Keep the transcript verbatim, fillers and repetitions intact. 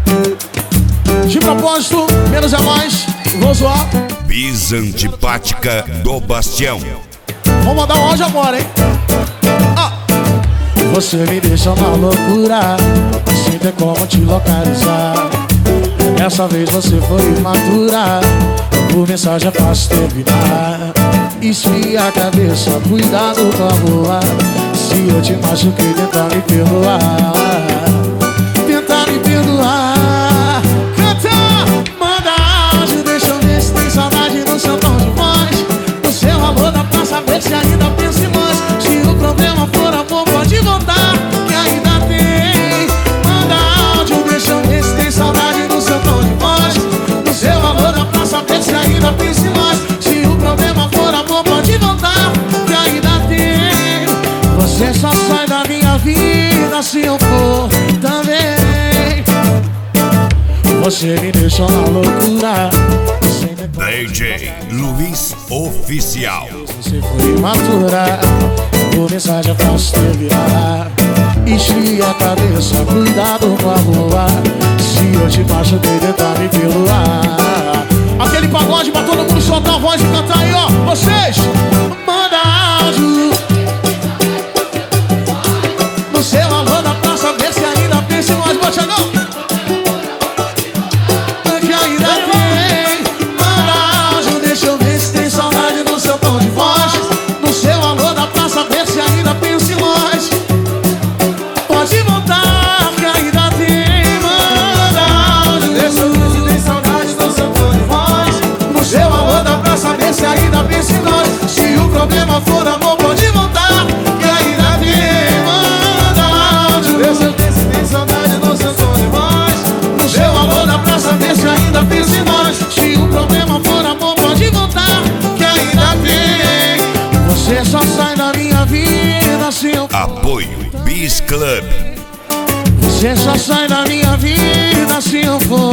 De propósito, menos é mais. Vou zoar. Bis antipática do Bastião. Vou mandar um áudio agora, hein? Ah. Você me deixa na loucura, sem ter como te localizar. Dessa vez você foi imatura, por mensagem é fácil terminar. Esfria a cabeça, cuidado com a rua. Se eu te machuquei, tenta me perdoar. Tenta me perdoar. Canta, manda áudio, deixa eu ver se tem saudade no seu tom de voz. No seu amor dá pra saber se ainda pensa em nós. Se o problema for amor, pode voltar, que ainda tem. Manda áudio, deixa eu ver se tem saudade no seu tom de voz. No seu amor dá pra saber se ainda pensa em nós. Se o problema for amor, pode voltar, que ainda tem. Você só sai da minha vida se eu for também. Você me deixou na loucura. D J Luiz Oficial. Você foi imatura, por mensagem é fácil terminar. Esfria a cabeça, cuidado com a rua. Se eu te machuquei, tentar me perdoar. Aquele pagode pra todo mundo soltar a voz e cantar aí, ó. Vocês, manda áudio. No seu alô dá pra saber se ainda pensa em nós, bote não. Que ainda tem. Manda áudio, deixa eu ver se tem saudade no seu tom de voz. No seu alô dá pra saber se ainda pensa em nós. Pode voltar, que ainda tem. Manda áudio, deixa eu ver se tem saudade no seu tom de voz. No seu alô dá pra saber se ainda pensa em nós. Se o problema for amor, pode voltar, que ainda tem. Manda áudio, deixa eu ver se tem saudade no seu tom de voz. No seu alô dá pra saber se ainda pensa em nós. Se o problema for amor, pode voltar, que ainda tem. Você só sai da minha vida se eu for. Apoio Bis Club. Você só sai da minha vida se eu for